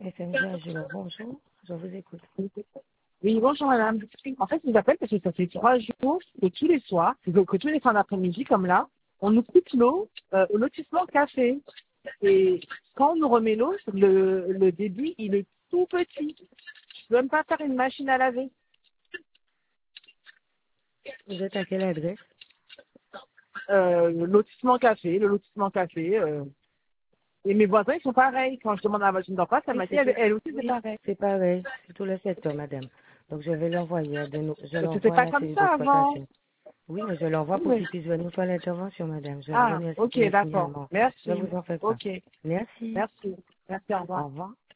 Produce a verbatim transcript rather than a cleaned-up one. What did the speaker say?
F M Virgile, bonjour, je vous écoute. Oui, bonjour madame. En fait, je vous appelle parce que ça fait trois jours que tous les soirs, que tous les fins d'après-midi, comme là, on nous coupe l'eau euh, au lotissement café. Et quand on nous remet l'eau, le, le débit, il est tout petit. Je peux même pas faire une machine à laver. Vous êtes à quelle adresse? Euh, le lotissement café, le lotissement café. Euh, et mes voisins, ils sont pareils. Quand je demande à la machine d'en face, elle Oui, m'a dit, c'est elle, tout. elle aussi, c'est Oui, pareil. c'est pareil, c'est tout le secteur, madame. Donc, je vais l'envoyer, à de nous- je C'était l'envoie à pas la comme cellule ça avant. d'exploitation. Oui, mais je l'envoie Oui, pour mais- qu'ils puissent venir faire l'intervention, madame. Je vous Ah, remercie ok, pour le d'accord. signalement. Ne Merci. vous en faites pas. Ok. Merci. Merci. Merci, au Au revoir. revoir.